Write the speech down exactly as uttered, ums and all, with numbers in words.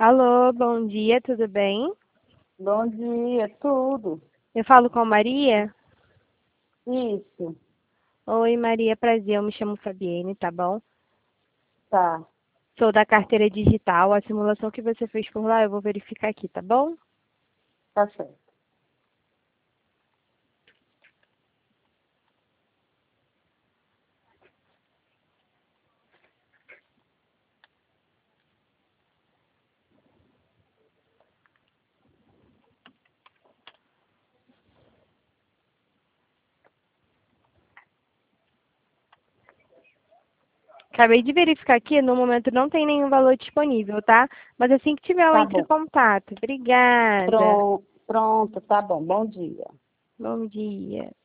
Alô, bom dia, tudo bem? Bom dia, tudo. Eu falo com Maria? Isso, Oi, Maria, prazer, eu me chamo Fabienne, tá bom? tá, Sou da carteira digital, a simulação que você fez por lá eu vou verificar aqui, tá bom? tá certo. Acabei de verificar aqui, no momento não tem nenhum valor disponível, tá? Mas assim que tiver eu Tá entro em bom. contato. Obrigada. Pronto, pronto, tá bom. Bom dia. Bom dia.